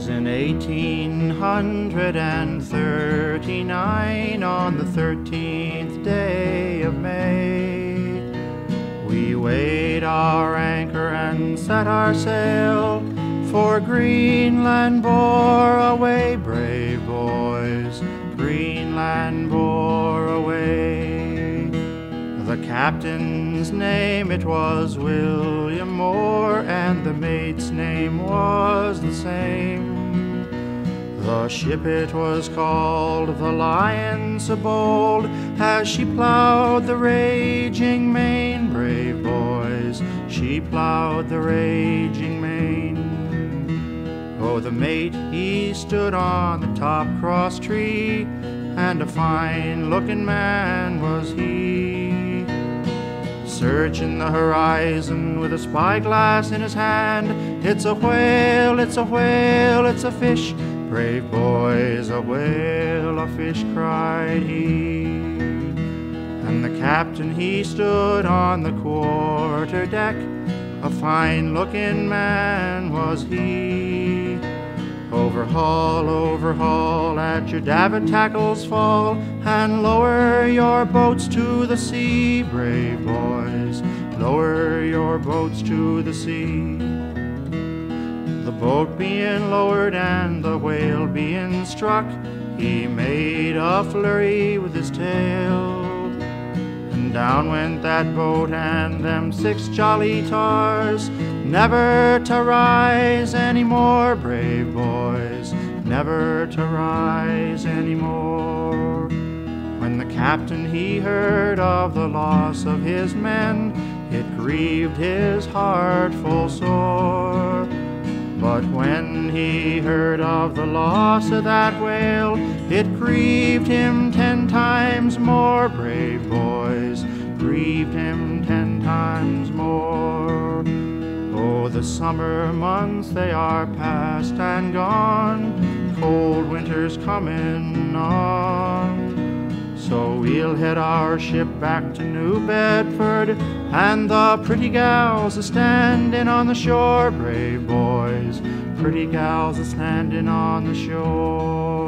'Twas in 1839, on the 13th day of May. We weighed our anchor and set our sail, for Greenland bore away, brave boys, Greenland bore away. The captain's name it was William Moore, and the mate's name was the same. The ship it was called the Lion so bold, as she plowed the raging main, brave boys, she plowed the raging main. Oh, the mate, he stood on the top cross tree, and a fine-looking man was he, searching the horizon with a spyglass in his hand. It's a whale, it's a whale, it's a fish, brave boys, a whale, a fish, cried he. And the captain, he stood on the quarter deck, a fine-looking man was he. Overhaul, at your davit tackles fall, and lower your boats to the sea, brave boys, lower your boats to the sea. The boat being lowered and the whale being struck, he made a flurry with his tail, and down went that boat and them 6 jolly tars, never to rise anymore, brave boys, never to rise anymore. When the captain he heard of the loss of his men, it grieved his heart full sore. But when he heard of the loss of that whale, it grieved him 10 times more, brave boys, grieved him 10 times more. Oh, the summer months, they are past and gone, cold winter's coming on. So we'll head our ship back to New Bedford, and the pretty gals a standing on the shore, brave boys, pretty gals a standing on the shore.